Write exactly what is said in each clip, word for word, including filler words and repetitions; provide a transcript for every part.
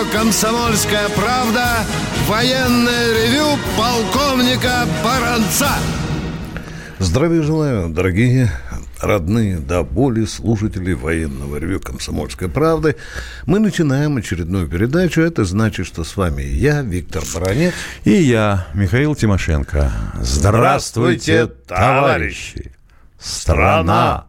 «Комсомольская правда». Военное ревю полковника Баранца. Здравия желаю, дорогие родные до боли слушатели военного ревю «Комсомольской правды». Мы начинаем очередную передачу. Это значит, что с вами я, Виктор Баранец. И я, Михаил Тимошенко. Здравствуйте, товарищи! Страна,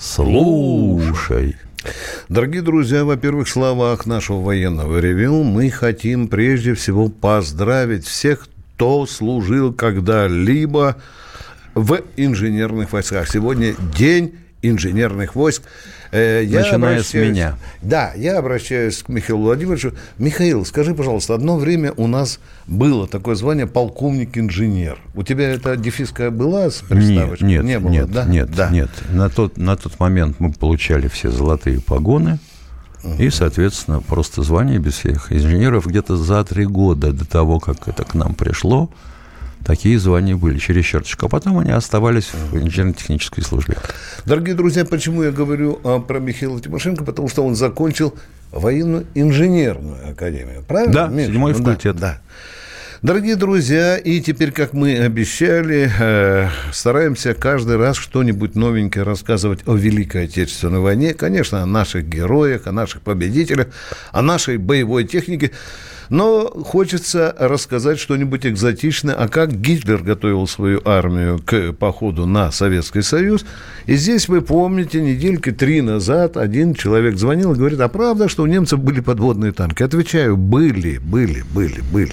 слушай! Дорогие друзья, во-первых, в словах нашего военного ревю мы хотим прежде всего поздравить всех, кто служил когда-либо в инженерных войсках. Сегодня день инженерных войск. Я Начиная с меня. Да, я обращаюсь к Михаилу Владимировичу. Михаил, скажи, пожалуйста, одно время у нас было такое звание полковник-инженер. У тебя эта дефиска была с приставочкой? Нет, Не было, нет, да? нет, да. нет. На тот, на тот момент мы получали все золотые погоны. Uh-huh. И, соответственно, просто звание без всех инженеров. Где-то за три года до того, как это к нам пришло, такие звания были через черточку, а потом они оставались в инженерно-технической службе. Дорогие друзья, почему я говорю а, про Михаила Тимошенко? Потому что он закончил военную инженерную академию. Правильно? Да, Миша? седьмой факультет. Да, да. Дорогие друзья, и теперь, как мы обещали, э, стараемся каждый раз что-нибудь новенькое рассказывать о Великой Отечественной войне. Конечно, о наших героях, о наших победителях, о нашей боевой технике. Но хочется рассказать что-нибудь экзотичное, а как Гитлер готовил свою армию к походу на Советский Союз. И здесь, вы помните, недельки три назад один человек звонил и говорит: а правда, что у немцев были подводные танки? Отвечаю: были, были, были, были.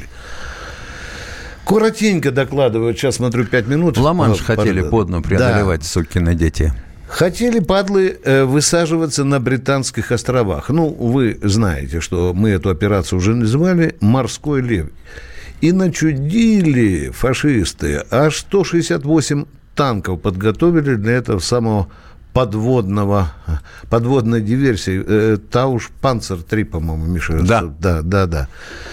Коротенько докладывают, сейчас смотрю, пять минут. Ла-Манш хотели по дну преодолевать, да. Сукины дети. Хотели, падлы, высаживаться на Британских островах. Ну, вы знаете, что мы эту операцию уже называли «Морской лев». И начудили фашисты. Аж сто шестьдесят восемь танков подготовили для этого самого подводного, подводной диверсии. Тауш Панцер три, по-моему, Миша. Да. Да, да, да.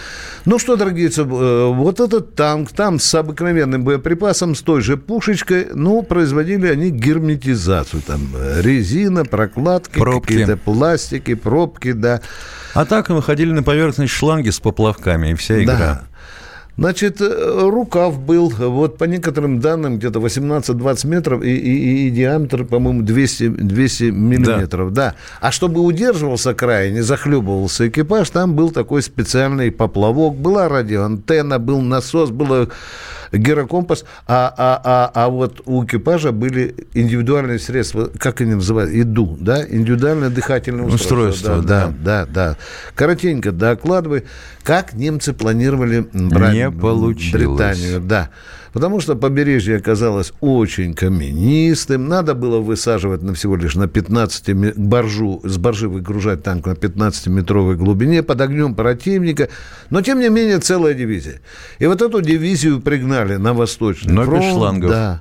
Ну что, дорогие, вот этот танк, там с обыкновенным боеприпасом, с той же пушечкой, ну, производили они герметизацию. Там резина, прокладки, пробки. Какие-то пластики, пробки, да. А так мы ходили на поверхность шланги с поплавками, и вся игра. Да. Значит, рукав был, вот по некоторым данным, где-то восемнадцать-двадцать метров, и, и, и диаметр, по-моему, двести, двести миллиметров, да. да. А чтобы удерживался край, не захлебывался экипаж, там был такой специальный поплавок, была радиоантенна, был насос, был гирокомпас, а, а, а, а вот у экипажа были индивидуальные средства, как они называют, ИДУ, да, индивидуальное дыхательное устройство. Устройство, да, да. да, да, да. Коротенько докладывай, как немцы планировали брать не получилось. Британию, да. Потому что побережье оказалось очень каменистым. Надо было высаживать на всего лишь на пятнадцати баржу, с баржи выгружать танк на пятнадцатиметровой глубине под огнем противника. Но, тем не менее, целая дивизия. И вот эту дивизию пригнали на Восточный Но фронт. без шлангов. Да.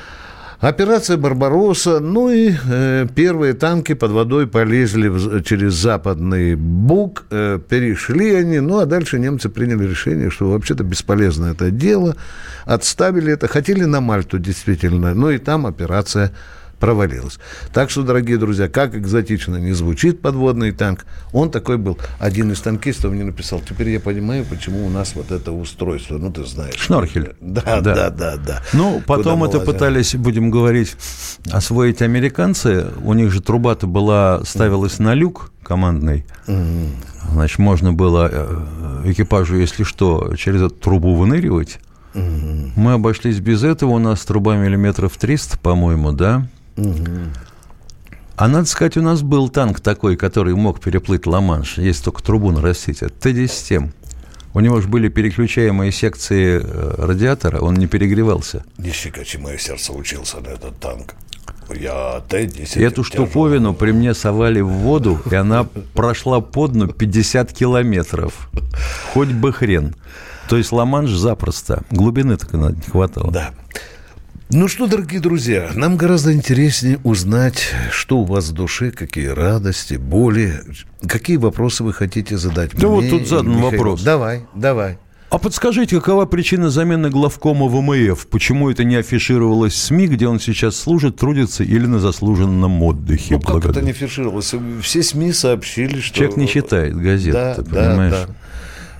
Операция «Барбаросса», ну и э, первые танки под водой полезли в, через Западный Буг, э, перешли они, ну а дальше немцы приняли решение, что вообще-то бесполезно это дело, отставили это, хотели на Мальту действительно, ну и там операция провалилась. Так что, дорогие друзья, как экзотично не звучит подводный танк, он такой был. Один из танкистов мне написал: теперь я понимаю, почему у нас вот это устройство, ну, ты знаешь. Шнорхель. Да, да, да, да. да. Ну, потом это пытались, будем говорить, освоить американцы. У них же труба-то была, ставилась на люк командный. Mm-hmm. Значит, можно было экипажу, если что, через эту трубу выныривать. Mm-hmm. Мы обошлись без этого. У нас труба миллиметров триста, по-моему, да? Угу. А надо сказать, у нас был танк такой, который мог переплыть Ла-Манш, если только трубу нарастить. Это Т десять М. У него же были переключаемые секции радиатора, он не перегревался. Нифига, мое сердце учился на этот танк. Я Т десять. Эту штуковину при мне совали в воду, и она прошла по дну пятьдесят километров. Хоть бы хрен. То есть Ла-Манш запросто. Глубины так не хватало. Да. Ну что, дорогие друзья, нам гораздо интереснее узнать, что у вас в душе, какие радости, боли, какие вопросы вы хотите задать да мне. Вот тут задан Михаилу. вопрос. Давай, давай. А подскажите, какова причина замены главкома ВМФ? Почему это не афишировалось в СМИ, где он сейчас служит, трудится или на заслуженном отдыхе? Ну, как это не афишировалось? Все СМИ сообщили, что... Человек не читает газет, да, ты да, понимаешь? Да.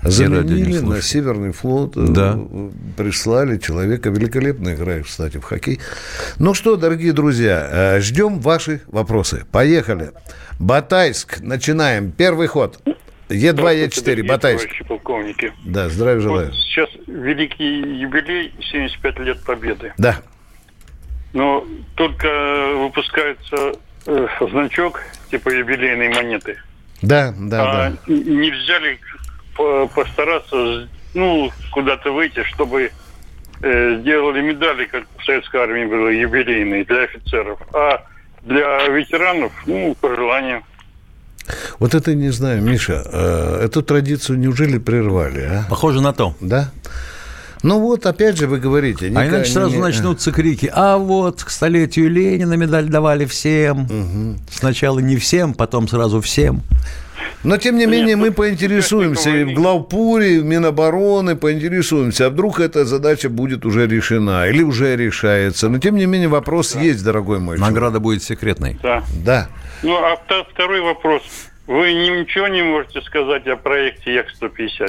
Заменили на Северный флот, да. Прислали человека, великолепно играет, кстати, в хоккей. Ну что, дорогие друзья, ждем ваши вопросы. Поехали. Батайск, начинаем. Первый ход. Е два, Е четыре, Батайск. Полковники. Да, здравия желаю. Вот сейчас великий юбилей, семьдесят пять лет Победы. Да. Но только выпускается э, значок типа юбилейной монеты. Да, да, а да. Нельзя ли постараться, ну, куда-то выйти, чтобы э, сделали медали, как в советской армии было, юбилейные для офицеров, а для ветеранов, ну, по желанию. Вот это не знаю, Миша, э, эту традицию неужели прервали, а? Похоже на то. Да? Ну вот, опять же, вы говорите... А иначе сразу не... начнутся крики. А вот к столетию Ленина медаль давали всем. Угу. Сначала не всем, потом сразу всем. Но, тем не менее, мы поинтересуемся и в главпуре, и в Минобороны поинтересуемся, а вдруг эта задача будет уже решена или уже решается. Но, тем не менее, вопрос да. есть, дорогой мой. Награда будет секретной. Да. Да. Ну, а второй вопрос. Вы ничего не можете сказать о проекте Як сто пятьдесят?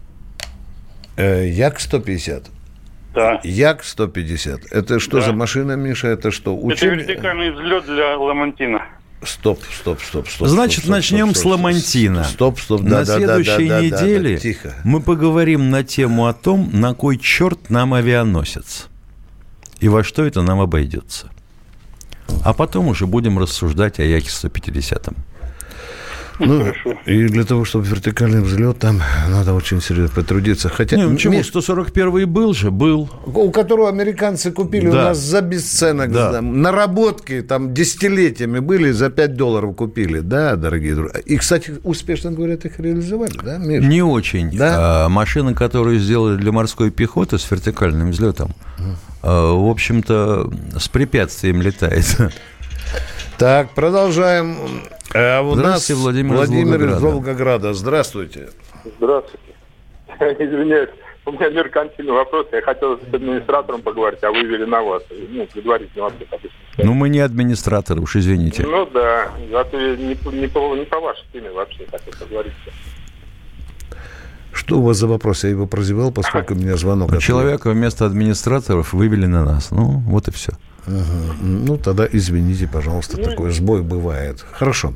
Як сто пятьдесят? Да. Як сто пятьдесят. Это что да. за машина, Миша? Это что? Учили... Это вертикальный взлет для Ламантина. Стоп, стоп, стоп, стоп. Значит, стоп, начнем стоп, стоп, с Ламантина. Стоп, стоп, да, на да, следующей да, да, неделе да, да, тихо. Мы поговорим на тему о том, на кой черт нам авианосец и во что это нам обойдется. А потом уже будем рассуждать о Яке сто пятьдесят. Ну, и для того, чтобы вертикальный взлет, там надо очень серьезно потрудиться. Хотя, не, почему? сто сорок первый был же, был. У которого американцы купили да. у нас за бесценок. Да. Наработки там десятилетиями были, за пять долларов купили. Да, дорогие друзья. И, кстати, успешно, говорят, их реализовали, да, Миш? Не очень. Да? А, машины, которые сделали для морской пехоты с вертикальным взлетом, mm. а, в общем-то, с препятствием летает. Так, продолжаем. А у нас Владимир, Владимир из из Волгограда. Здравствуйте. Здравствуйте. Извиняюсь, у меня меркантильный вопрос. Я хотел с администратором поговорить, а вывели на вас. Ну, предварительный вопрос обычно. Ну, мы не администраторы, уж извините. Ну, да. Зато не, не, по, не по вашей теме вообще хотел поговорить. Что у вас за вопрос? Я его прозевал, поскольку у меня звонок. Ну, человека вместо администраторов вывели на нас. Ну, вот и все. Ага. Ну, тогда извините, пожалуйста, такой сбой бывает. Хорошо.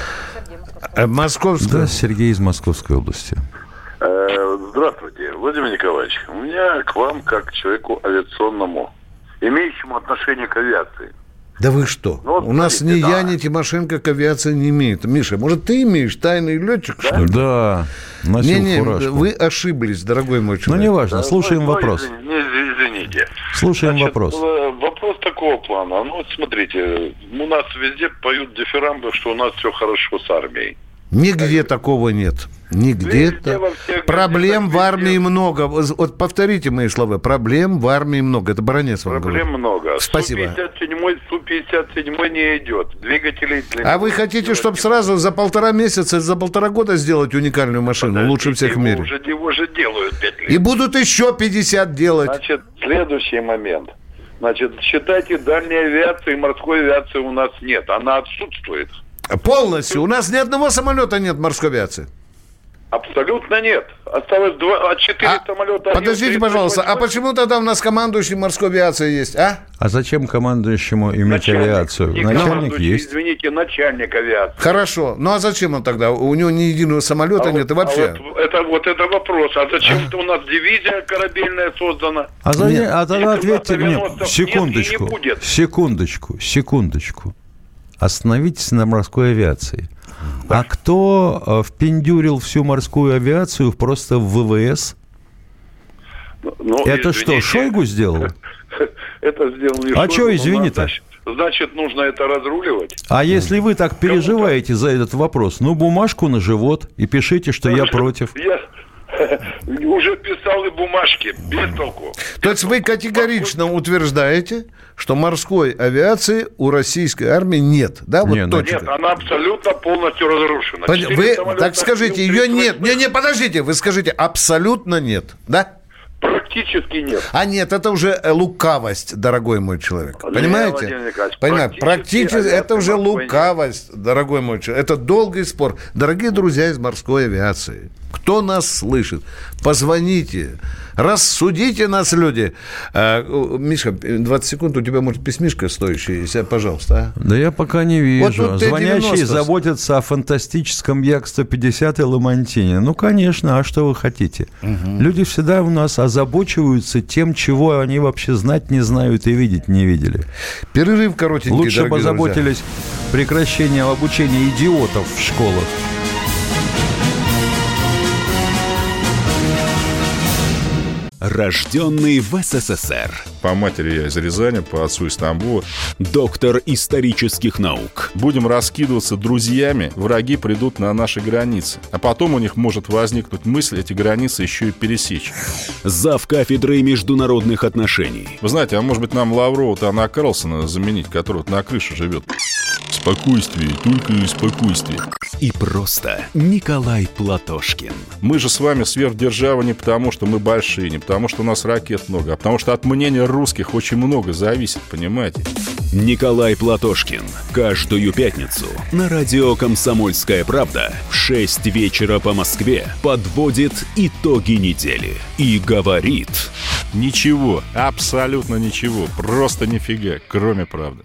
Московская. Да, Сергей из Московской области. Здравствуйте, Владимир Николаевич. У меня к вам, как к человеку авиационному, имеющему отношение к авиации. Да вы что? Ну, вот, у нас смотрите, ни да. я, ни Тимошенко к авиации не имеет. Миша, может, ты имеешь тайный летчик, да? что ли? Да, носил не, не, фуражку. Вы ошиблись, дорогой мой человек. Ну, неважно, да, слушаем ну, вопрос. Не извините. Слушаем Значит, вопрос. Вопрос такого плана. Ну, вот смотрите, у нас везде поют дифирамбы, что у нас все хорошо с армией. Нигде такого нет. Нигде. Проблем в армии много. Вот повторите мои слова. Проблем в армии много. Это Баранец вам говорит. Проблем много. Спасибо. Су пятьдесят семь не идет. Двигателей... А вы хотите, чтобы сразу за полтора месяца, за полтора года сделать уникальную машину? Подождите, лучше всех в мире. Уже, его же делают пять лет. И будут еще пятьдесят делать. Значит, следующий момент. Значит, считайте, дальней авиации, морской авиации у нас нет. Она отсутствует. Полностью. У нас ни одного самолета нет морской авиации. Абсолютно нет. Осталось два, четыре а, самолета. Подождите, пожалуйста, а почему тогда у нас командующий морской авиацией есть, а? А зачем командующему иметь начальник, авиацию? Начальник есть. Извините, начальник авиации. Хорошо. Ну а зачем он тогда? У него ни единого самолета а нет вот, и вообще. А вот, это, вот это вопрос. А зачем-то у нас дивизия корабельная создана? А, за, а тогда ответьте мне, секундочку, секундочку, секундочку. Остановитесь на морской авиации. А кто впендюрил всю морскую авиацию просто в ВВС? Ну, это извините. Что, Шойгу сделал? Это сделал не А что, извини-то? Значит, нужно это разруливать. А если вы так переживаете за этот вопрос, ну, бумажку на живот и пишите, что я против. Я уже писал и бумажки, без толку. То есть вы категорично утверждаете, что морской авиации у российской армии нет, да? Вот нет, нет, она абсолютно полностью разрушена. Вы так скажите, ее нет. Не, не, подождите, вы скажите, абсолютно нет, да? Практически нет. А нет, это уже лукавость, дорогой мой человек. Понимаете? Понимаете? Практически это уже лукавость, дорогой мой человек. Это долгий спор. Дорогие друзья из морской авиации, Кто нас слышит? Позвоните. Рассудите нас, люди. А, Миша, двадцать секунд, у тебя, может, письмишка стоящая? Пожалуйста. А? Да я пока не вижу. Вот Звонящие заботятся о фантастическом Як сто пятьдесят и Ламантине. Ну, конечно, а что вы хотите? Угу. Люди всегда у нас озабочиваются тем, чего они вообще знать не знают и видеть не видели. Перерыв коротенький, лучше бы озаботились прекращением обучения идиотов в школах. Рожденный в СССР. По матери я из Рязани, по отцу из Тамбова. Доктор исторических наук. Будем раскидываться друзьями, враги придут на наши границы. А потом у них может возникнуть мысль эти границы еще и пересечь. Зав. Кафедрой международных отношений. Вы знаете, а может быть нам Лаврова-то Анна Карлсона заменить, который вот на крыше живет? Спокойствие, только спокойствие. И просто Николай Платошкин. Мы же с вами сверхдержава не потому, что мы большие, не потому, что у нас ракет много, а потому что от мнения русских очень много зависит, понимаете? Николай Платошкин. Каждую пятницу на радио «Комсомольская правда» в шесть вечера по Москве подводит итоги недели и говорит... Ничего, абсолютно ничего, просто нифига, кроме правды.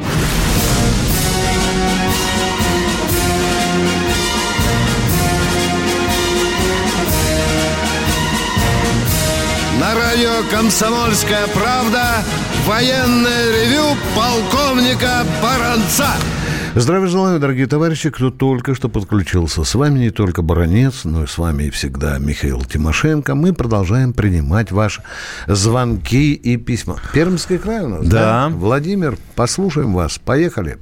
На радио «Комсомольская правда» военное ревю полковника Баранца. Здравия желаю, дорогие товарищи, кто только что подключился. С вами не только Баранец, но и с вами и всегда Михаил Тимошенко. Мы продолжаем принимать ваши звонки и письма. Пермский край у нас, да? да? Владимир, послушаем вас. Поехали.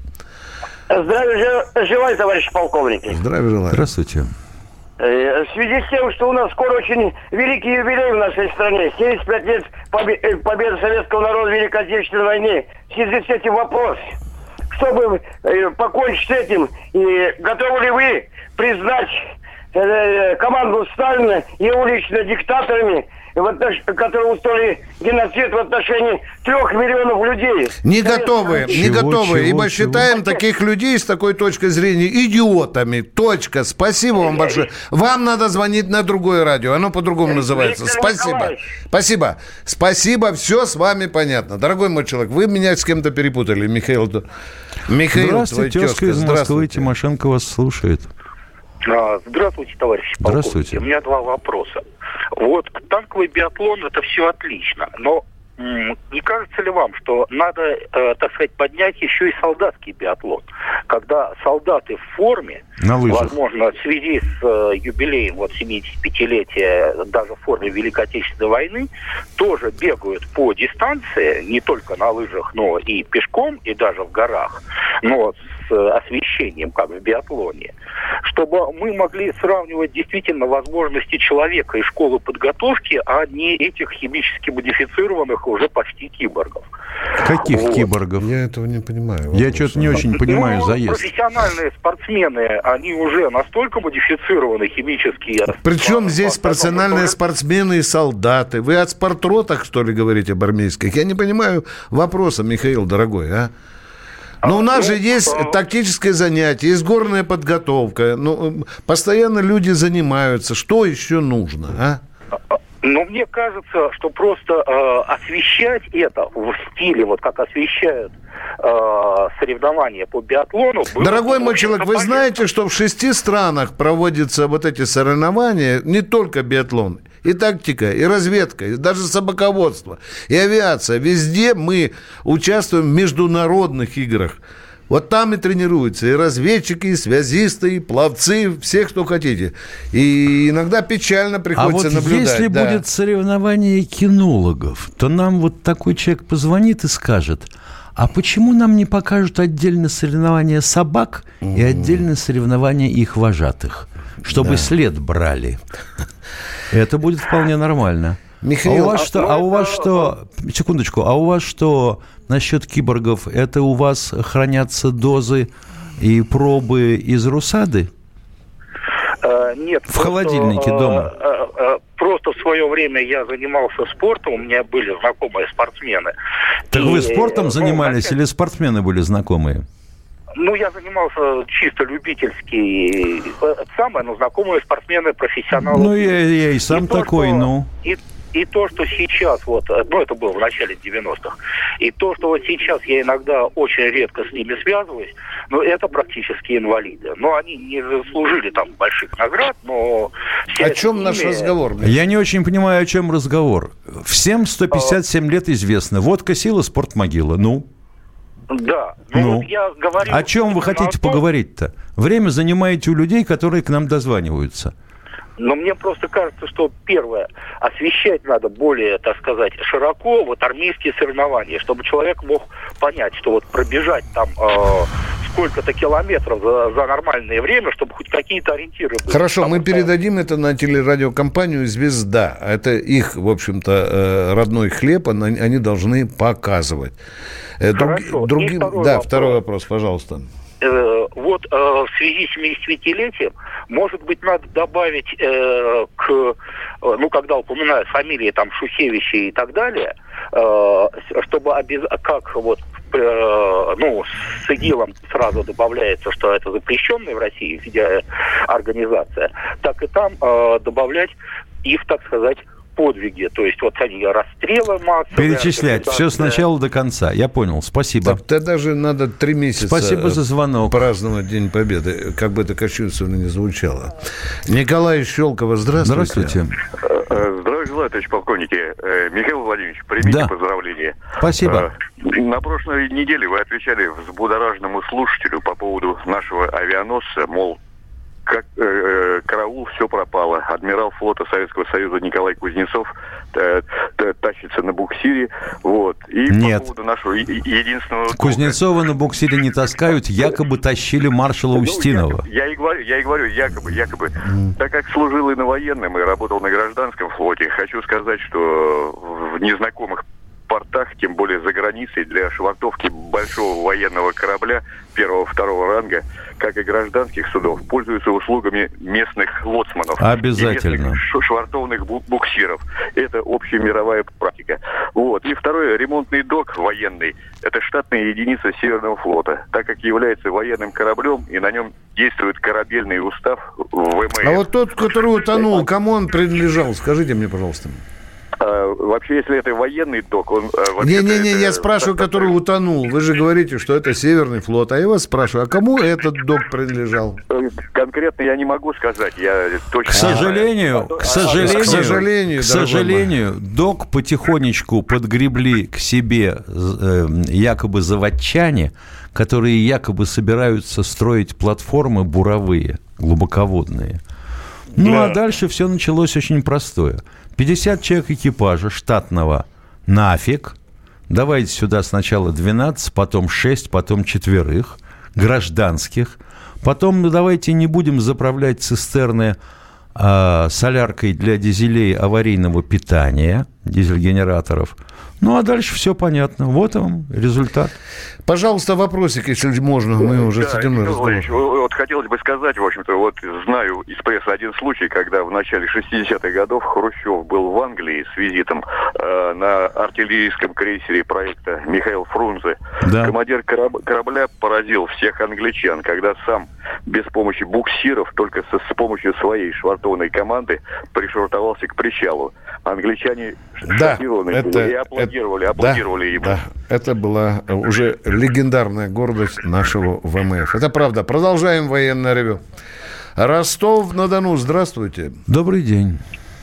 Здравия желаю, товарищи полковники. Здравия желаю. Здравствуйте. В связи с тем, что у нас скоро очень великий юбилей в нашей стране, семьдесят пять лет побе- победы советского народа в Великой Отечественной войне, в связи с этим вопрос, чтобы э, покончить с этим, и готовы ли вы признать э, команду Сталина и его лично диктаторами, в отнош... которые устроили геноцид в отношении трех миллионов людей? Не готовы, Чего, не готовы, чего, ибо чего? считаем таких людей с такой точки зрения идиотами. Точка. Спасибо вам большое. Вам надо звонить на другое радио. Оно по-другому называется. Виктор Спасибо. Николаевич. Спасибо. Спасибо. Все с вами понятно. Дорогой мой человек, вы меня с кем-то перепутали. Михаил, Михаил Здравствуйте, твой тезка из Москвы. Тимошенко вас слушает. Здравствуйте, товарищи полковники. Здравствуйте. У меня два вопроса. Вот танковый биатлон — это все отлично, но м- не кажется ли вам, что надо, э, так сказать, поднять еще и солдатский биатлон, когда солдаты в форме, на лыжах, возможно, в связи с э, юбилеем вот семидесятипятилетия даже в форме Великой Отечественной войны, тоже бегают по дистанции, не только на лыжах, но и пешком, и даже в горах, но с э, освещением, как в биатлоне, чтобы мы могли сравнивать действительно возможности человека и школы подготовки, а не этих химически модифицированных уже почти киборгов. Каких вот. киборгов? Я этого не понимаю. Я что-то не очень понимаю ну, заезд. Профессиональные спортсмены, они уже настолько модифицированы химически. Причем здесь профессиональные спортсмены и солдаты? Вы от спортротах, что ли, говорите об армейских? Я не понимаю вопроса, Михаил, дорогой, а? Но у нас же есть тактическое занятие, есть горная подготовка. Ну, постоянно люди занимаются. Что еще нужно, а? Но мне кажется, что просто э, освещать это в стиле, вот как освещают э, соревнования по биатлону... Дорогой мой человек, вы знаете, что в шести странах проводятся вот эти соревнования, не только биатлон, и тактика, и разведка, и даже собаководство, и авиация. Везде мы участвуем в международных играх. Вот там и тренируются и разведчики, и связисты, и пловцы, все, кто хотите. И иногда печально приходится а вот наблюдать. Если да. будет соревнование кинологов, то нам вот такой человек позвонит и скажет: а почему нам не покажут отдельно соревнования собак и отдельно соревнования их вожатых, чтобы да. след брали? Это будет вполне нормально. Михаил, а у вас что? А у вас что? Секундочку. А у вас что насчет киборгов? Это у вас хранятся дозы и пробы из Русады? Э, нет. В холодильнике э, дома? Э, э, просто в свое время я занимался спортом, у меня были знакомые спортсмены. Так и, вы спортом ну, занимались хотя... или спортсмены были знакомые? Ну, я занимался чисто любительски. Это самое, но знакомые спортсмены, профессионалы. Ну, я, я и сам и такой, то, что, ну. И, и то, что сейчас, вот, ну, это было в начале девяностых, и то, что вот сейчас я иногда очень редко с ними связываюсь, ну, это практически инвалиды. Но они не заслужили там больших наград, но... О чем наш ними... разговор? Я не очень понимаю, о чем разговор. Всем сто пятьдесят семь лет известно. Водка сила, спорт могила. Ну? Да. Ну, ну. Вот я говорю... О чем вы хотите том... поговорить-то? Время занимаете у людей, которые к нам дозваниваются. Но мне просто кажется, что первое, освещать надо более, так сказать, широко вот армейские соревнования, чтобы человек мог понять, что вот пробежать там э, сколько-то километров за, за нормальное время, чтобы хоть какие-то ориентиры были. Хорошо, Потому мы что... передадим это на телерадиокомпанию «Звезда». Это их, в общем-то, родной хлеб, они должны показывать. Хорошо. Друг... Другим... Второй да, вопрос. второй вопрос, пожалуйста. Вот э, в связи с семидесятипятилетием, может быть, надо добавить э, к, э, ну, когда упоминают фамилии там Шухевича и так далее, э, чтобы обез... как вот, э, ну, с ИГИЛом сразу добавляется, что это запрещенная в России организация, так и там э, добавлять их, так сказать, подвиги, то есть вот они расстрелы массовые. Перечислять все с начала до конца. Я понял, спасибо. Так, тогда даже надо три месяца спасибо за звонок. Праздновать День Победы, как бы это кощунственно ни звучало. Николай из Щелково, здравствуйте. Здравствуйте. Здравия желаю, товарищ полковники. Михаил Владимирович, примите да. поздравления. Спасибо. На прошлой неделе вы отвечали взбудораженному слушателю по поводу нашего авианосца, мол, как э, караул, все пропало. Адмирал флота Советского Союза Николай Кузнецов э, тащится на буксире. Вот. И Нет. по поводу нашего е- единственного... Кузнецова на буксире не таскают, якобы тащили маршала Устинова. Ну, я, я, и говорю, я и говорю, якобы, якобы. Mm. Так как служил и на военном, и работал на гражданском флоте, хочу сказать, что в незнакомых портах, тем более за границей, для швартовки большого военного корабля первого-второго ранга, как и гражданских судов, пользуются услугами местных лоцманов. Обязательно. И местных швартовных буксиров. Это общемировая практика. Вот. И второе, ремонтный док военный, это штатная единица Северного флота, так как является военным кораблем, и на нем действует корабельный устав ВМФ. А вот тот, который утонул, кому он принадлежал? Скажите мне, пожалуйста. А, вообще, если это военный док, он... Не-не-не, я спрашиваю, который утонул. Вы же говорите, что это Северный флот. А я вас спрашиваю, а кому этот док принадлежал? Конкретно я не могу сказать. Я точно к сожалению, а, к сожалению, к сожалению, к сожалению док потихонечку подгребли к себе э, якобы заводчане, которые якобы собираются строить платформы буровые, глубоководные. Ну, да. А дальше все началось очень простое. пятьдесят человек экипажа штатного нафиг. Давайте сюда сначала двенадцать, потом шесть, потом четверых гражданских. Потом ну, давайте не будем заправлять цистерны э, соляркой для дизелей аварийного питания, дизель-генераторов. Ну, а дальше все понятно. Вот вам результат. Пожалуйста, вопросик, если можно. Мы уже да, с этим разговариваем. Вот хотелось бы сказать, в общем-то, вот знаю из прессы один случай, когда в начале шестидесятых годов Хрущев был в Англии с визитом э, на артиллерийском крейсере проекта Михаил Фрунзе. Да. Командир кораб- корабля поразил всех англичан, когда сам без помощи буксиров, только со, с помощью своей швартовной команды пришвартовался к причалу. Англичане да, шокированы это, были и аплодировали, это, аплодировали да, ему. Да, это была уже легендарная гордость нашего ВМФ. Это правда. Продолжаем военное ревю. Ростов-на-Дону, здравствуйте. Добрый день.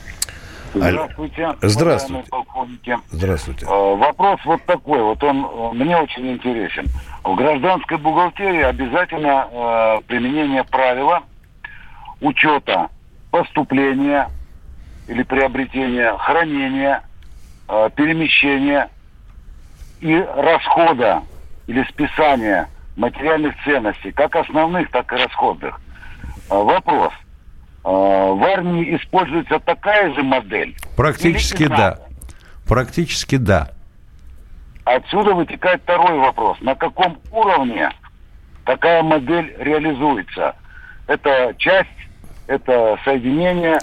Здравствуйте. Здравствуйте. Здравствуйте. Э, вопрос вот такой, вот он э, мне очень интересен. В гражданской бухгалтерии обязательно э, применение правила учета поступления или приобретения, хранения, э, перемещения и расхода или списания материальных ценностей, как основных, так и расходных. Э, вопрос. В армии используется такая же модель? Практически да. Практически да. Отсюда вытекает второй вопрос. На каком уровне такая модель реализуется? Это часть, это соединение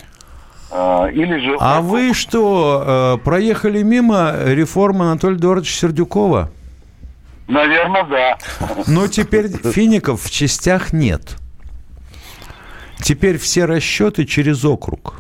э, или же... А вы что, э, проехали мимо реформы Анатолия Эдуардовича Сердюкова? Наверное, да. Но теперь фиников в частях нет. Теперь все расчеты через округ.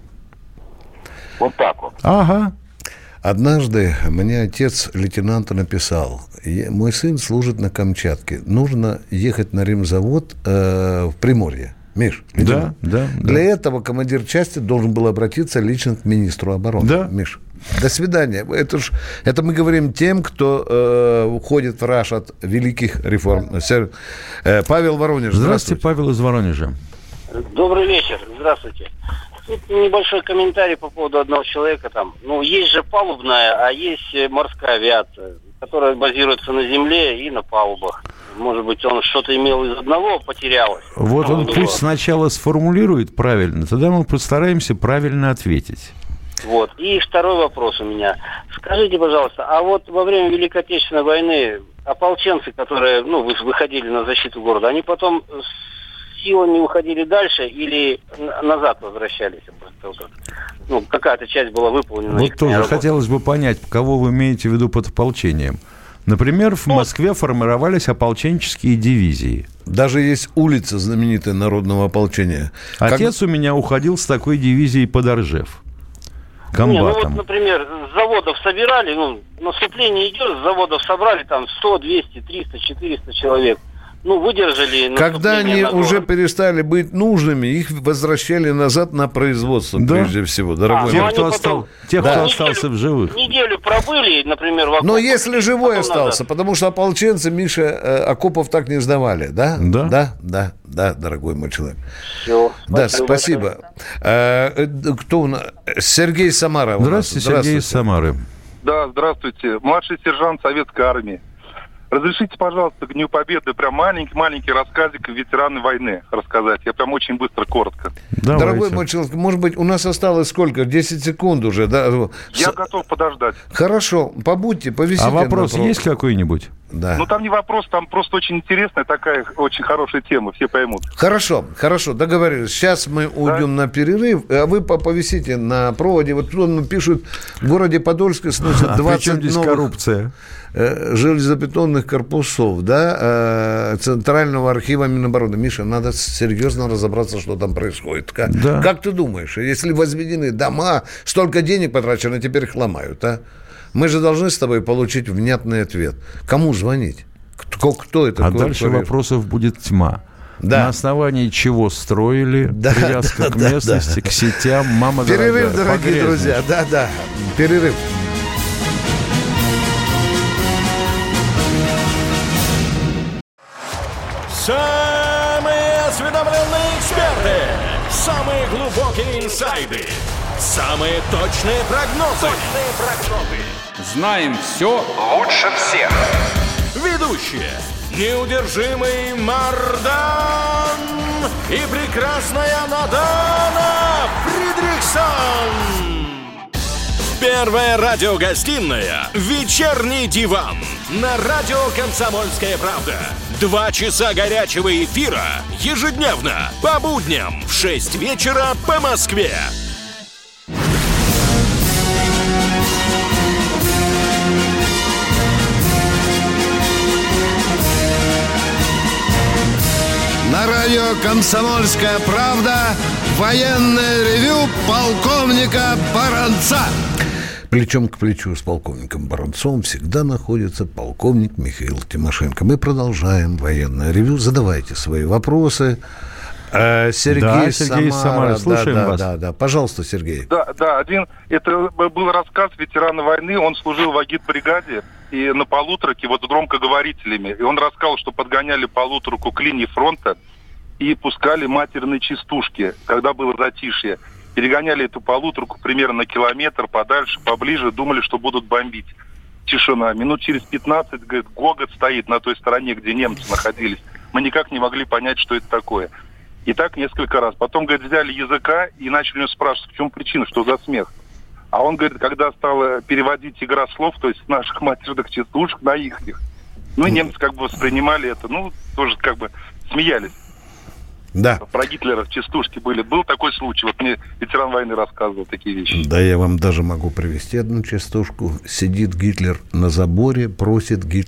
Вот так вот. Ага. Однажды мне отец лейтенанта написал: мой сын служит на Камчатке, нужно ехать на ремзавод э, в Приморье. Миш, да, да, для да. этого командир части должен был обратиться лично к министру обороны. Да. Миш, до свидания. Это, ж, это мы говорим тем, кто э, уходит в раж от великих реформ. Э, Павел Воронеж. Здравствуйте, Здравствуйте, Павел из Воронежа. Добрый вечер, здравствуйте. Тут небольшой комментарий по поводу одного человека. Там, ну, есть же палубная, а есть морская авиация, которая базируется на земле и на палубах. Может быть, он что-то имел из одного, потерялось. Вот он другого. Пусть сначала сформулирует правильно, тогда мы постараемся правильно ответить. Вот. И второй вопрос у меня. Скажите, пожалуйста, а вот во время Великой Отечественной войны ополченцы, которые, ну, выходили на защиту города, они потом силами уходили дальше или назад возвращались? Ну, какая-то часть была выполнена. Вот тоже работа. Хотелось бы понять, кого вы имеете в виду под ополчением. Например, в Москве формировались ополченческие дивизии. Даже есть улица знаменитая народного ополчения. Отец как... у меня уходил с такой дивизией под Оржев. Комбатом. Не, ну вот, например, с заводов собирали, ну, наступление идет, с заводов собрали там сто, двести, триста, четыреста человек. Ну, выдержали. Когда они уже перестали быть нужными, их возвращали назад на производство, да? Прежде всего, дорогой. А, тех, кто, остал, тех да. кто остался в живых. Неделю пробыли, например, в окопах. Но если живой остался, назад. Потому что ополченцы, Миша, э, окопов так не сдавали, да? Да. Да, да, да, дорогой мой человек. Все. Да, спасибо. Э, кто у нас? Сергей Самара. Здравствуйте, здравствуйте, Сергей из Самары. Да, здравствуйте. Младший сержант Советской Армии. Разрешите, пожалуйста, к Дню Победы прям маленький-маленький рассказик ветераны войны рассказать. Я прям очень быстро, коротко. Давайте. Дорогой мой человек, может быть, у нас осталось сколько? десять секунд уже, да? Я С... готов подождать. Хорошо, побудьте, повисите. А вопрос есть какой-нибудь? Да. Ну, там не вопрос, там просто очень интересная такая, очень хорошая тема, все поймут. Хорошо, хорошо, договорились. Сейчас мы уйдем да? на перерыв, а вы повисите на проводе. Вот тут пишут, в городе Подольске сносят двадцать а новых... коррупция? железобетонных корпусов, да, Центрального архива Минобороны. Миша, надо серьезно разобраться, что там происходит. Как, да. как ты думаешь, если возведены дома, столько денег потрачено, теперь их ломают, а? Мы же должны с тобой получить внятный ответ. Кому звонить? Кто, кто это? А дальше курьер? Вопросов будет тьма. Да. На основании чего строили, да, привязка да, к местности, да, да. к сетям, мама перерыв, дорогая, дорогие друзья, да-да, перерыв. Самые осведомленные эксперты, самые глубокие инсайды, самые точные прогнозы. Точные прогнозы. Знаем все лучше всех. Ведущие: неудержимый Мардан и прекрасная Надана Фридрихсон. Первая радиогостинная «Вечерний диван» на радио «Комсомольская правда». Два часа горячего эфира ежедневно по будням в шесть вечера по Москве. На радио «Комсомольская правда» военное ревю полковника Баранца. Плечом к плечу с полковником Баранцом всегда находится полковник Михаил Тимошенко. Мы продолжаем военное ревю. Задавайте свои вопросы. Сергей, да, Сергей Самара, слушаем да, вас. Да, да, да. Пожалуйста, Сергей. Да, да, один, это был рассказ ветерана войны, он служил в агитбригаде и на полуторке, вот с громкоговорителями, и он рассказал, что подгоняли полуторку к линии фронта и пускали матерные частушки, когда было затишье. Перегоняли эту полуторку примерно на километр подальше, поближе, думали, что будут бомбить. Тишина. Минут через пятнадцать, говорит, гогот стоит на той стороне, где немцы находились. Мы никак не могли понять, что это такое. И так несколько раз. Потом, говорит, взяли языка и начали у него спрашивать, в чем причина, что за смех. А он, говорит, когда стал переводить игра слов, то есть с наших матерных частушек на ихних, ну, и немцы как бы воспринимали это, ну, тоже как бы смеялись. Да. Про Гитлера частушки были. Был такой случай. Вот мне ветеран войны рассказывал такие вещи. Да, я вам даже могу привести одну частушку. Сидит Гитлер на заборе, просит Гитлер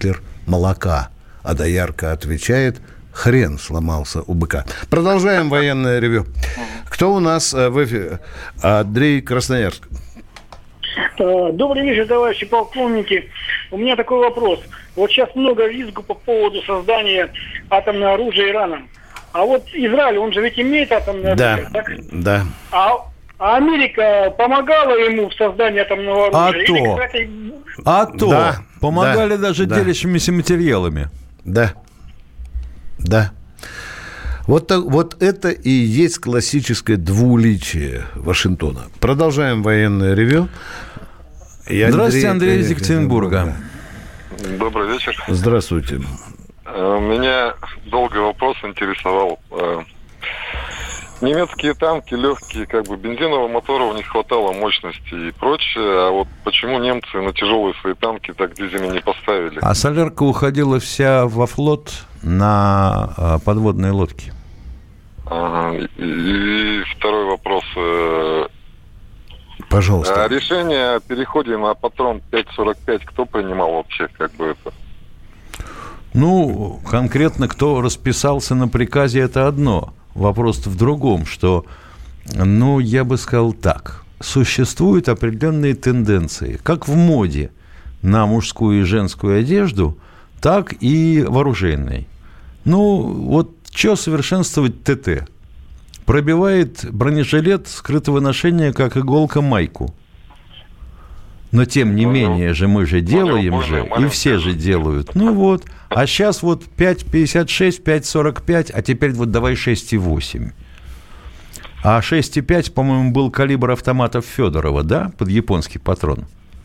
молока. А доярка отвечает: хрен сломался у быка. Продолжаем военное ревю. Кто у нас в эфире? Андрей, Красноярск. Добрый вечер, товарищи полковники. У меня такой вопрос. Вот сейчас много визгу по поводу создания атомного оружия Ираном. А вот Израиль, он же ведь имеет атомное оружие, да, так? Да. А, а Америка помогала ему в создании атомного оружия? А то, Или, кстати... а то. Да, помогали да, даже да. делящимися материалами. Да, да. Вот, так, вот это и есть классическое двуличие Вашингтона. Продолжаем военное ревю. И Здравствуйте, Андрей, Андрей из Екатеринбурга. Добрый вечер. Здравствуйте. Меня долгий вопрос интересовал. Немецкие танки легкие, как бы бензинового мотора у них хватало, мощности и прочее. А вот почему немцы на тяжелые свои танки так дизельные не поставили? А солярка уходила вся во флот на подводные лодки. Ага. И, и второй вопрос. Пожалуйста. А решение о переходе на патрон пять сорок пять кто принимал вообще, как бы это? Ну, конкретно кто расписался на приказе, это одно. Вопрос в другом, что, ну, я бы сказал так. Существуют определенные тенденции, как в моде на мужскую и женскую одежду, так и в оружейной. Ну, вот что совершенствовать ТТ? Пробивает бронежилет скрытого ношения, как иголка, майку. Но, тем не менее же, мы же делаем же, и все же делают. Ну вот, а сейчас вот пять пятьдесят шесть, пять сорок пять, а теперь вот давай шесть восемь. А шесть пять, по-моему, был калибр автоматов Федорова, да, под японский патрон?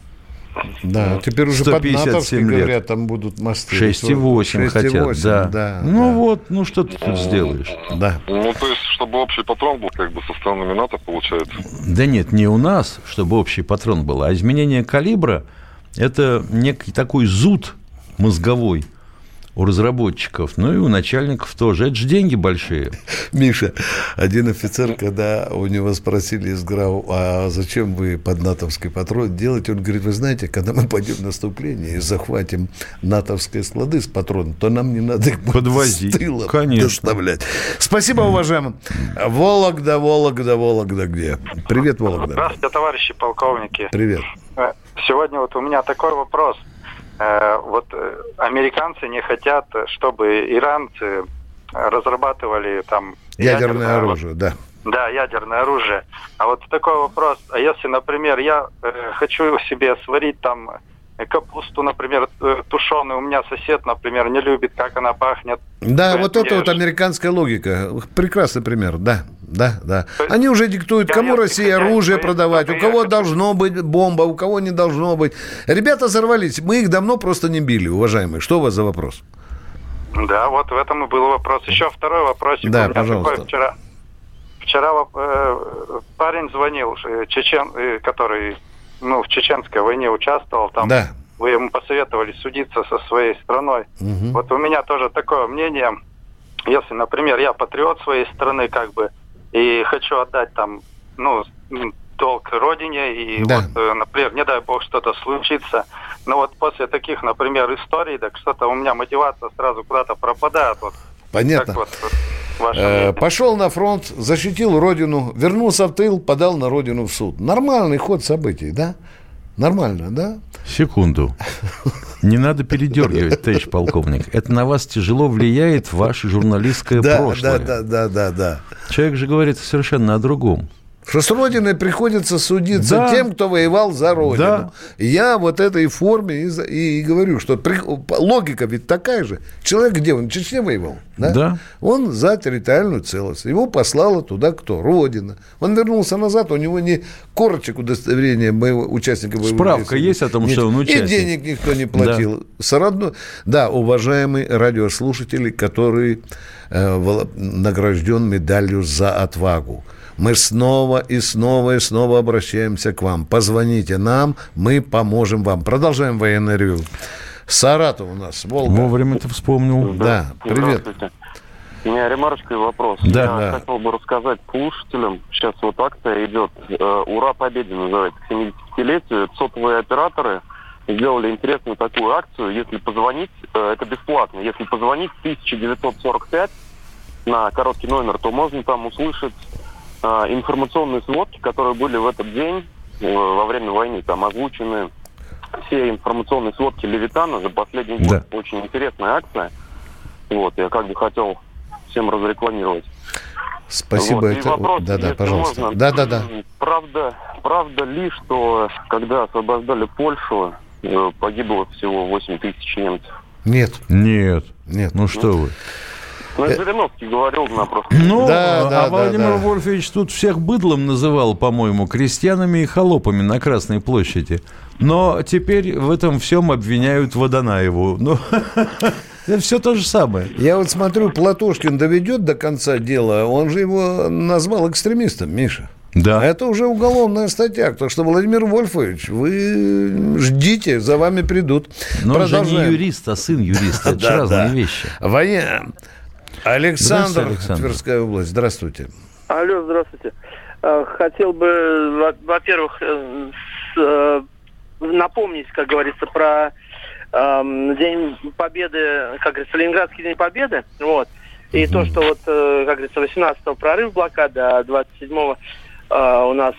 Да, теперь уже под натовские, говорят, там будут мосты. шесть восемь хотят, да. да. Ну да. Вот, ну что ты тут сделаешь? Да. Ну, то есть, чтобы общий патрон был как бы со стороны НАТО, получается? Да нет, не у нас, чтобы общий патрон был, а изменение калибра – это некий такой зуд мозговой у разработчиков, ну и у начальников тоже. Это же деньги большие. Миша, один офицер, когда у него спросили из ГРАУ, а зачем вы под натовский патрон делаете, он говорит: вы знаете, когда мы пойдем в наступление и захватим натовские склады с патроном, то нам не надо их подвозить, с тыла конечно. доставлять. Спасибо, уважаемый. Вологда, Вологда, Вологда где? Привет, Вологда. Здравствуйте, товарищи полковники. Привет. Сегодня вот у меня такой вопрос. Вот американцы не хотят, чтобы иранцы разрабатывали там ядерное, ядерное оружие, да. Да, ядерное оружие. А вот такой вопрос: а если, например, я э, хочу себе сварить там капусту, например, тушеную, у меня сосед, например, не любит, как она пахнет. Да, вот это вот американская логика. Прекрасный пример, да, да, да. Они уже диктуют, кому Россия оружие продавать, у кого должно быть бомба, у кого не должно быть. Ребята взорвались, мы их давно просто не били, уважаемые. Что у вас за вопрос? Да, вот в этом и был вопрос. Еще второй вопросик. Да, у меня пожалуйста. Такой вчера вчера э, парень звонил, чечен, э, который ну, в чеченской войне участвовал, там да. Вы ему посоветовали судиться со своей страной. Угу. Вот у меня тоже такое мнение, если, например, я патриот своей страны, как бы, и хочу отдать там, ну, долг родине, и да. вот, например, не дай бог что-то случится, но вот после таких, например, историй, так что-то у меня мотивация сразу куда-то пропадает. Вот. Понятно. Вот, э, пошел на фронт, защитил родину, вернулся в тыл, подал на родину в суд. Нормальный ход событий, да? Нормально, да? Секунду. Не надо передергивать, товарищ полковник. Это на вас тяжело влияет ваше журналистское да, прошлое. Да, да, да, да, да. Человек же говорит совершенно о другом. Что с Родиной приходится судиться да. тем, кто воевал за Родину. Да. Я вот этой форме и, и, и говорю, что при, логика ведь такая же. Человек где? Он в Чечне воевал? Да? Да. Он за территориальную целостность. Его послала туда кто? Родина. Он вернулся назад, у него не корочек удостоверения боевого, участника боевых Справка действий. есть о том, Нет. что он участник. И денег никто не платил. Да, Сородно... да уважаемые радиослушатели, которые э, награжден медалью за отвагу. Мы снова и снова и снова обращаемся к вам. Позвоните нам, мы поможем вам. Продолжаем военное ревю. Саратов у нас, Волга. Вовремя ты вспомнил. Да, привет. У меня ремарочка и вопрос. Да, Я да. хотел бы рассказать слушателям. Сейчас вот акция идет. Ура Победе называется. К семидесятипятилетию. Сотовые операторы сделали интересную такую акцию. Если позвонить, это бесплатно, если позвонить тысяча девятьсот сорок пять на короткий номер, то можно там услышать информационные сводки, которые были в этот день во время войны. Там озвучены все информационные сводки Левитана за последний год. Да. Очень интересная акция. Вот, я как бы хотел всем разрекламировать. Спасибо. Вот, это... вопрос, да, да, пожалуйста. Можно, да, да, да. Правда, правда ли, что когда освобождали Польшу, погибло всего восемь тысяч немцев? Нет. Нет. Нет. Ну что вы. Ну, Жириновский говорил на просто... Ну, да, да, а Владимир да, да. Вольфович тут всех быдлом называл, по-моему, крестьянами и холопами на Красной площади. Но теперь в этом всем обвиняют Водонаеву. Ну, это все то же самое. Я вот смотрю, Платошкин доведет до конца дела, он же его назвал экстремистом, Миша. Да. Это уже уголовная статья. Так что, Владимир Вольфович, вы ждите, за вами придут. Но он же не юрист, а сын юриста. Это же разные вещи. Воен... Александр, Александр, Тверская область. Здравствуйте. Алло, здравствуйте. Хотел бы, во-первых, напомнить, как говорится, про День Победы, как говорится, Ленинградский День Победы. Вот. И то, что вот, как говорится, восемнадцатого прорыв блокады, а двадцать седьмого у нас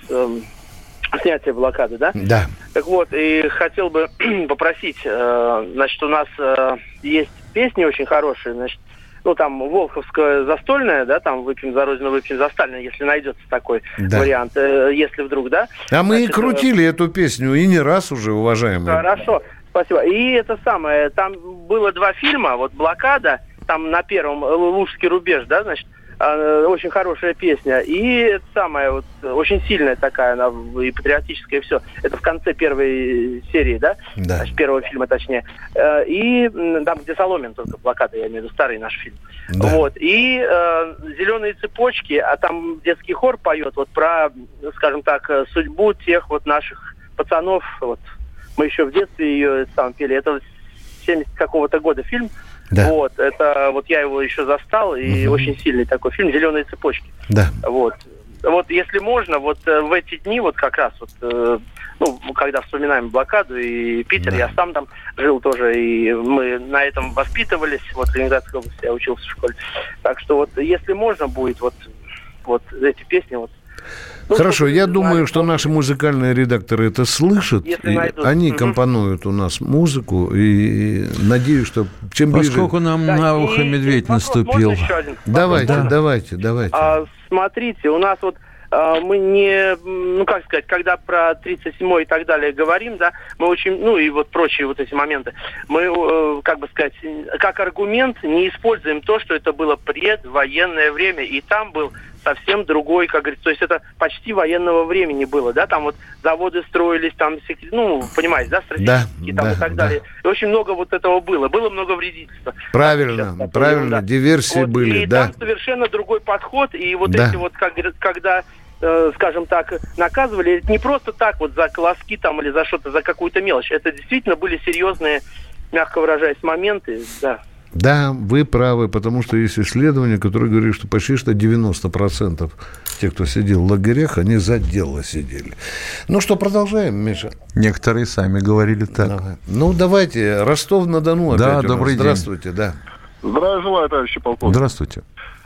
снятие блокады, да? Да. Так вот, и хотел бы попросить, значит, у нас есть песни очень хорошие, значит, ну, там, Волховская застольная, да, там, выпьем за Родину, выпьем за Сталина, если найдется такой да. вариант, э, если вдруг, да. А мы Значит, и крутили э... эту песню, и не раз уже, уважаемые. Хорошо, спасибо. И это самое, там было два фильма, вот «Блокада», там на первом «Лужский рубеж», да, значит, э, очень хорошая песня, и это самое, вот, очень сильная такая, она и патриотическая, и все. Это в конце первой серии, да, да. Значит, первого фильма, точнее. Э, и там, где Соломин только, «Блокада», я имею в виду, старый наш фильм. Да. Вот. И э, «Зеленые цепочки», а там детский хор поет вот про, скажем так, судьбу тех вот наших пацанов, вот. Мы еще в детстве ее сам пели, это семидесятого какого-то года фильм. Да. Вот, это вот я его еще застал, и угу. очень сильный такой фильм «Зеленые цепочки». Да. Вот. Вот, если можно, вот в эти дни, вот как раз вот, э, ну, когда вспоминаем блокаду и Питер, да. я сам там жил тоже, и мы на этом воспитывались, вот в Ленинградской области я учился в школе. Так что вот, если можно будет, вот, вот эти песни, вот. Ну, хорошо, я думаю, что наши музыкальные редакторы это слышат, и они угу. компонуют у нас музыку, и надеюсь, что чем ближе... Поскольку нам да, на ухо медведь наступил. Давайте, да. давайте, давайте. А, смотрите, у нас вот а, мы не, ну как сказать, когда про тридцать седьмой и так далее говорим, да, мы очень, ну и вот прочие вот эти моменты, мы, э, как бы сказать, как аргумент не используем то, что это было предвоенное время, и там был совсем другой, как говорится, то есть это почти военного времени было, да, там вот заводы строились, там, ну, понимаете, да, стратегические, да, там да, и так далее. Да. И очень много вот этого было, было много вредительства. Правильно, Сейчас, правильно, да. диверсии вот, были, и да. там совершенно другой подход, и вот да. эти вот, как, когда, э, скажем так, наказывали, это не просто так вот за колоски там или за что-то, за какую-то мелочь, это действительно были серьезные, мягко выражаясь, моменты, да. Да, вы правы, потому что есть исследования, которые говорят, что почти что девяносто процентов тех, кто сидел в лагерях, они за дело сидели. Ну что, продолжаем, Миша? Некоторые сами говорили так. Давай. Ну, давайте, Ростов-на-Дону опять да, у нас. Добрый Здравствуйте, день. да. Здравия желаю, товарищи полковник. Здравствуйте.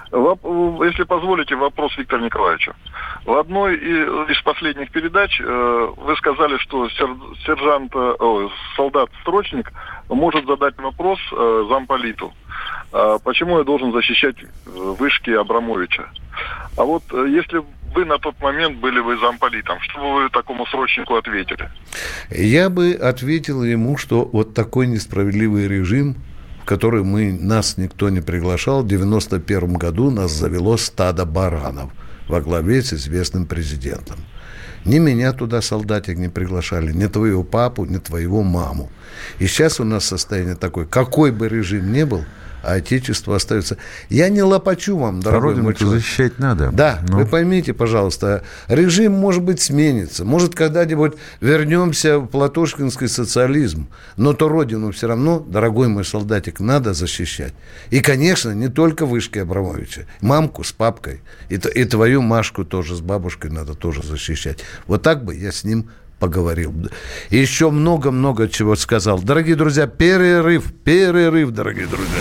Если позволите, вопрос Виктору Николаевичу. В одной из последних передач вы сказали, что сержант, о, солдат-строчник может задать вопрос замполиту. Почему я должен защищать вышки Абрамовича? А вот если вы на тот момент были бы замполитом, что бы вы такому срочнику ответили? Я бы ответил ему, что вот такой несправедливый режим, в который мы, нас никто не приглашал, в девяносто первом году нас завело стадо баранов во главе с известным президентом. Ни меня туда, солдатик, не приглашали, ни твоего папу, ни твоего маму. И сейчас у нас состояние такое, какой бы режим ни был, а отечество остается. Я не лопачу вам, дорогой мой человек. Защищать надо. Да, но... вы поймите, пожалуйста, режим, может быть, сменится. Может, когда-нибудь вернемся в платошкинский социализм. Но то родину все равно, дорогой мой солдатик, надо защищать. И, конечно, не только вышки Абрамовича. Мамку с папкой. И, и твою Машку тоже с бабушкой надо тоже защищать. Вот так бы я с ним поговорил. Еще много-много чего сказал. Дорогие друзья, перерыв, перерыв, дорогие друзья.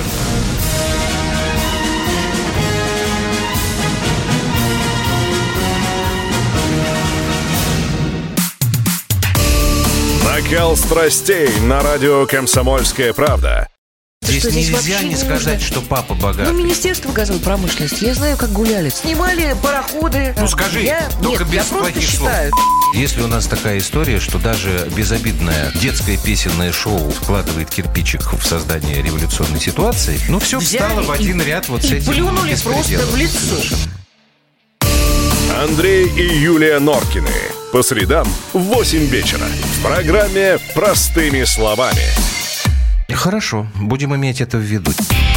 Накал страстей на радио «Комсомольская правда». Здесь, что здесь нельзя не сказать, нужно? Что папа богатый. Ну, Министерство газовой промышленности. Я знаю, как гуляли. Снимали пароходы. Ну, скажи, я... только Нет, без плохих слов. Если у нас такая история, что даже безобидное детское песенное шоу вкладывает кирпичик в создание революционной ситуации, ну, все встало в один и, ряд вот и с этим плюнули просто в лицо. Андрей и Юлия Норкины. По средам в восемь вечера. В программе «Простыми словами». Хорошо, будем иметь это в виду.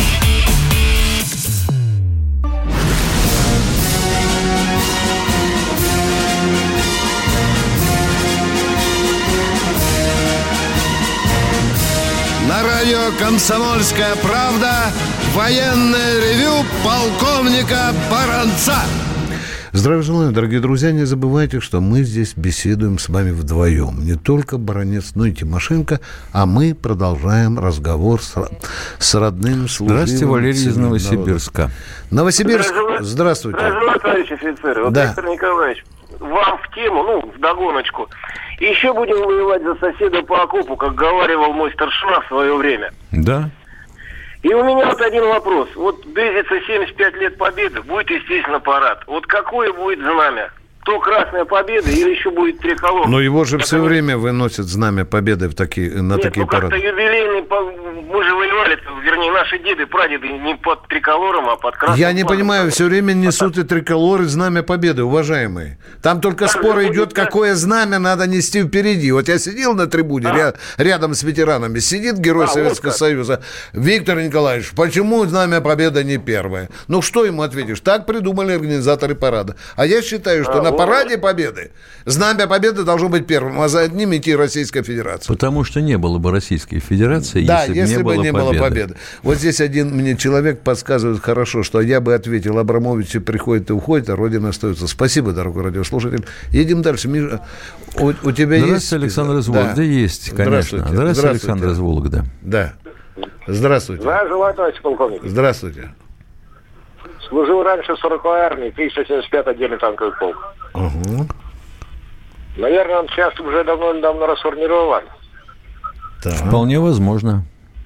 На радио «Комсомольская правда» военное ревю полковника Баранца. Здравия желаю, дорогие друзья. Не забывайте, что мы здесь беседуем с вами вдвоем. Не только Баранец, но и Тимошенко. А мы продолжаем разговор с, с родным служивым. Здравствуйте, Валерий из Новосибирска. Новосибирск, здравствуйте. Здравствуйте, товарищ офицер. Вот, да. Виктор Николаевич, вам в тему, ну, вдогоночку. Еще будем воевать за соседа по окопу, как говаривал мой старшина в свое время. Да. И у меня вот один вопрос. Вот близится семьдесят пять лет Победы, будет, естественно, парад. Вот какое будет знамя? То Красная Победа или еще будет триколор? Но его же все время выносят знамя Победы в такие, на Нет, такие ну как-то парады. юбилейный, мы же воевали, вернее, наши деды, прадеды не под триколором, а под красным. Я не флагом. понимаю, все время несут и триколоры, знамя Победы, уважаемые. Там только Там спор будет, идет, да? какое знамя надо нести впереди. Вот я сидел на трибуне А. ря- рядом с ветеранами, сидит герой А, Советского вот Союза. Виктор Николаевич, почему знамя Победы не первое? Ну, что ему ответишь? Так придумали организаторы парада. А я считаю, что А, на вот. параде Победы знамя Победы должно быть первым, а за одним идти Российская Федерация. Потому что не было бы Российской Федерации, Да, если, если бы не, не было, было победы. победы. Вот здесь один мне человек подсказывает хорошо, что я бы ответил: Абрамович приходит и уходит, а Родина остается. Спасибо, дорогой радиослушатель. Едем дальше. Миша, у, у тебя есть... Здравствуйте, Александр из Вологды. Да, есть, конечно. Здравствуйте, Здравствуйте, Здравствуйте. Александр из Вологды. Да. Здравствуйте. Здравия желаю, товарищ полковник. Здравствуйте. Служил раньше в сороковой армии, тысяча семьдесят пятый отдельный танковый полк. Угу. Наверное, он сейчас уже давно-давно расформирован. Так. Вполне возможно.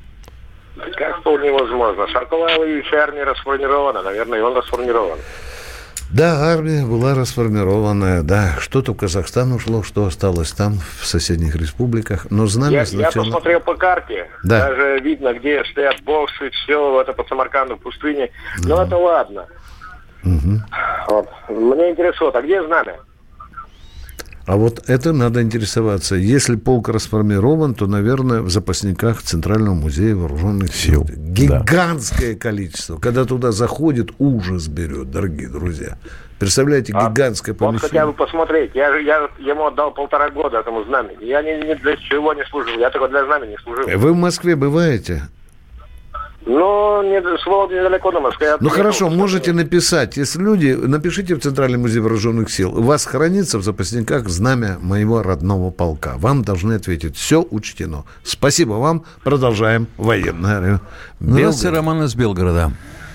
Как вполне возможно. Шарковая воюющая армия расформирована. Наверное, и он расформирован. Да, армия была расформированная, да. Что-то в Казахстан ушло, что осталось там, в соседних республиках. Но знамя Я, сначала... я посмотрел по карте. Да. Даже видно, где стоят боксы, все, это по Самарканду, в пустыне. Но это ладно. Угу. Вот. Мне интересует, а где знамя? А вот это надо интересоваться. Если полк расформирован, то, наверное, в запасниках Центрального музея вооруженных сил. Гигантское да. количество. Когда туда заходит, ужас берет, дорогие друзья. Представляете, а гигантское помещение. Вот хотя бы посмотреть. Я, я ему отдал полтора года этому знамени. Я ни, ни для чего не служил. Я только для знамени служил. Вы в Москве бываете? Ну, не, с Вологды недалеко до Москвы. Ну, хорошо, можете написать. Если люди, напишите в Центральный музей вооруженных сил. У вас хранится в запасниках знамя моего родного полка. Вам должны ответить. Все учтено. Спасибо вам. Продолжаем военное. Здравствуйте, Роман из Белгорода.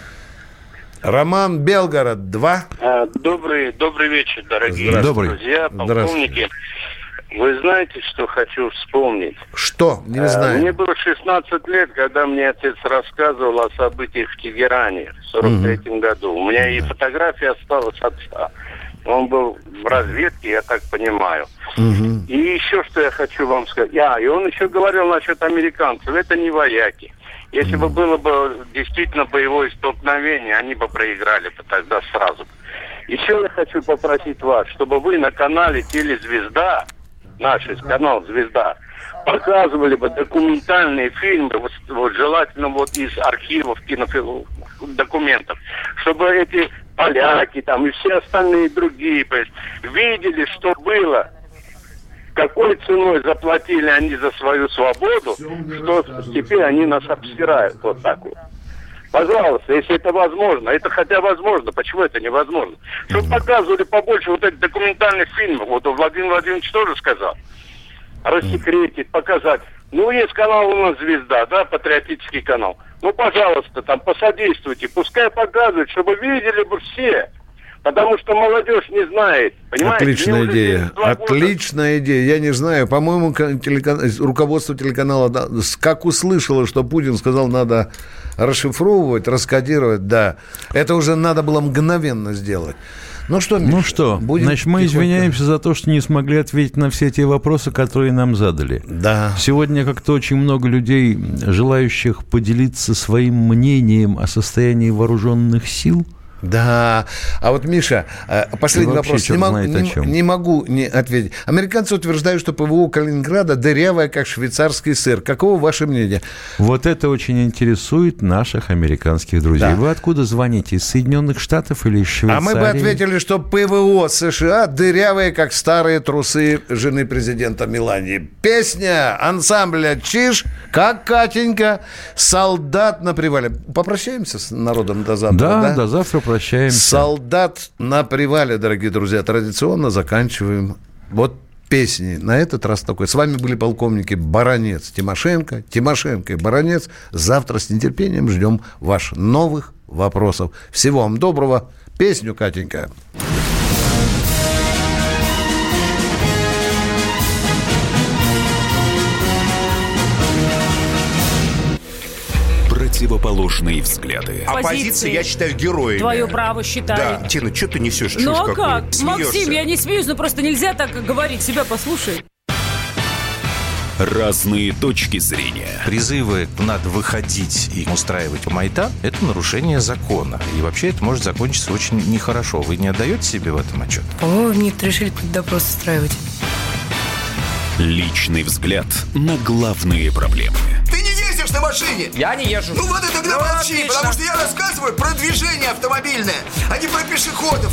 Роман, Белгород, два. Добрый, добрый вечер, дорогие Добрый. друзья, полковники. Вы знаете, что хочу вспомнить? Что? Не знаю. Мне было шестнадцать лет, когда мне отец рассказывал о событиях в Тегеране в сорок третьем угу. году. У меня и фотография осталась отца. Он был в разведке, я так понимаю. Угу. И еще что я хочу вам сказать. А, и он еще говорил насчет американцев. Это не вояки. Если угу. бы было бы действительно боевое столкновение, они бы проиграли бы тогда сразу. Еще я хочу попросить вас, чтобы вы на канале «Телезвезда», наш канал «Звезда», показывали бы документальные фильмы, вот, вот, желательно вот из архивов кинофильмов, документов, чтобы эти поляки там и все остальные другие видели, что было, какой ценой заплатили они за свою свободу, что теперь они нас обсирают вот так вот. Пожалуйста, если это возможно. Это хотя возможно. Почему это невозможно? Чтобы показывали побольше вот этих документальных фильмов. Вот Владимир Владимирович тоже сказал. Рассекретить, показать. Ну, есть канал у нас «Звезда», да, патриотический канал. Ну, пожалуйста, там посодействуйте. Пускай показывают, чтобы видели бы все. Потому что молодежь не знает. Понимаете? Отличная идея. Отличная идея. Я не знаю, по-моему, телекан... руководство телеканала как услышало, что Путин сказал, надо расшифровывать, раскодировать, да. Это уже надо было мгновенно сделать. Ну что, Миша, ну что, значит, мы тихонько... извиняемся за то, что не смогли ответить на все те вопросы, которые нам задали. Да. Сегодня как-то очень много людей, желающих поделиться своим мнением о состоянии вооруженных сил. Да, а вот, Миша, последний вопрос. Не могу, не, не могу не ответить. Американцы утверждают, что ПВО Калининграда дырявое, как швейцарский сыр. Каково ваше мнение? Вот это очень интересует наших американских друзей. Да. Вы откуда звоните? Из Соединенных Штатов или из Швейцарии? А мы бы ответили, что ПВО США дырявое, как старые трусы жены президента Мелании. Песня ансамбля «Чиж», как Катенька, «Солдат на привале». Попрощаемся с народом до завтра, да? Да, до завтра. Прощаемся. «Солдат на привале», дорогие друзья. Традиционно заканчиваем вот песни. На этот раз такой. С вами были полковники Баранец, Тимошенко. Тимошенко и Баранец. Завтра с нетерпением ждем ваших новых вопросов. Всего вам доброго. Песню, Катенька. Противоположные взгляды. Оппозиция, я считаю, героями. Твое право считаю. Да, Тина, что ты несешь? Ну а как? Максим, я не смеюсь, но просто нельзя так говорить. Себя послушай. Разные точки зрения. Призывы «надо выходить и устраивать майдан» — это нарушение закона. И вообще это может закончиться очень нехорошо. Вы не отдаете себе в этом отчет? По-моему, некоторые решили допрос устраивать. Личный взгляд на главные проблемы. Ты не ездишь на машине? Я не езжу. Ну вот и тогда ну, молчи, отлично. Потому что я рассказываю про движение автомобильное, а не про пешеходов.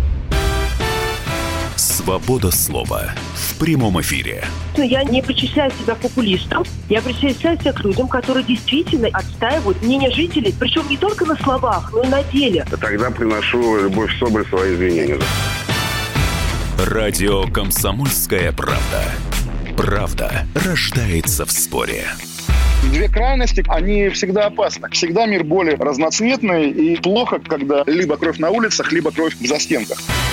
Свобода слова в прямом эфире. Я не причисляю себя к популистам. Я причисляю себя к людям, которые действительно отстаивают мнение жителей. Причем не только на словах, но и на деле. Тогда приношу Любовь Соболь свои извинения. Радио «Комсомольская правда». Правда рождается в споре. Две крайности, они всегда опасны. Всегда мир более разноцветный, и плохо, когда либо кровь на улицах, либо кровь в застенках.